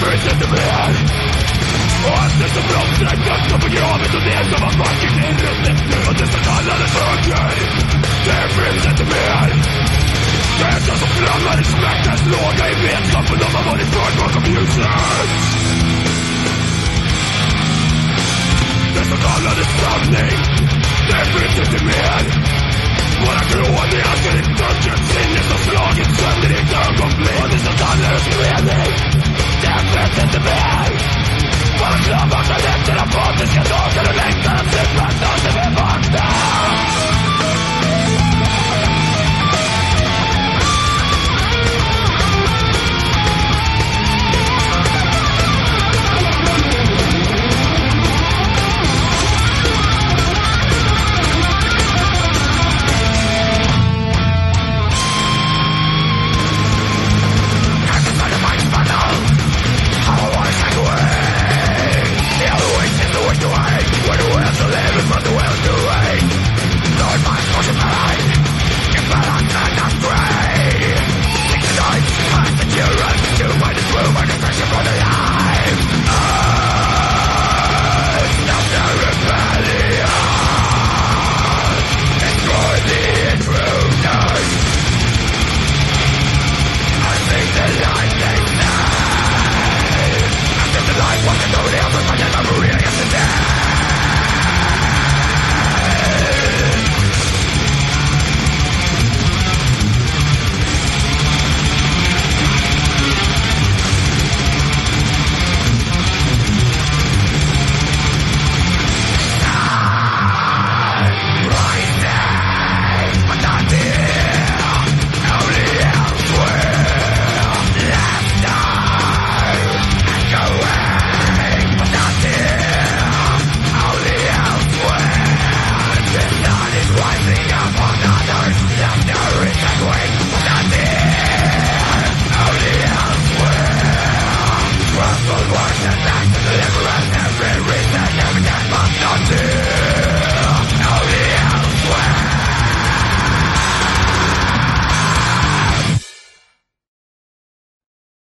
finns inte mer. Och allt det som blomstrar dött och begravet. Och det som var fucking inruttet nu. Och det så kallade böcker, det finns inte mer. Det enda som framlar i smärtas låga i vetskapen de har varit för bakom ljuset. Det så kallade sanning, det finns inte mer. Våra gråa nyanser i dungeons sinne som slagit sönder i ett ögonblick. Och det så kallades mening, det finns inte mer. Bara klamrar sig efter apatiska dagar och längtar att slippa.